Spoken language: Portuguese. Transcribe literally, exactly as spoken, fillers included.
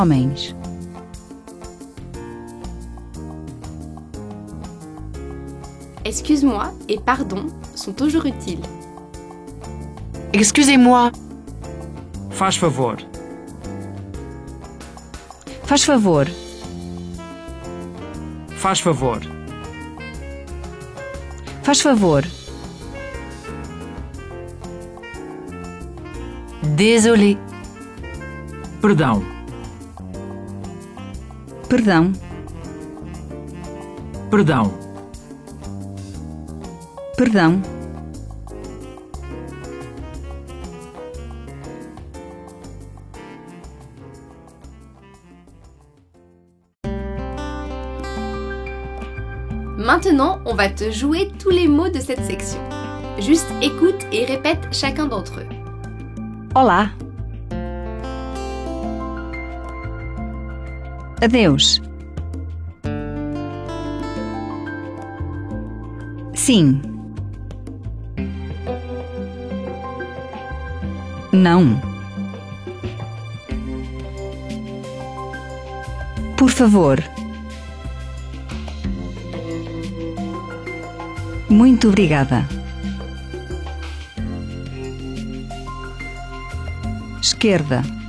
homens. Excuse-moi et pardon sont toujours utiles. Excusez-moi. Faz favor. Faz favor. Faz favor. Faz favor. Désolé. Perdão. Perdão. Perdão. Perdão. Maintenant, on va te jouer tous les mots de cette section. Juste écoute et répète chacun d'entre eux. Olá. Adeus. Sim. Não. Por favor. Muito obrigada. Esquerda.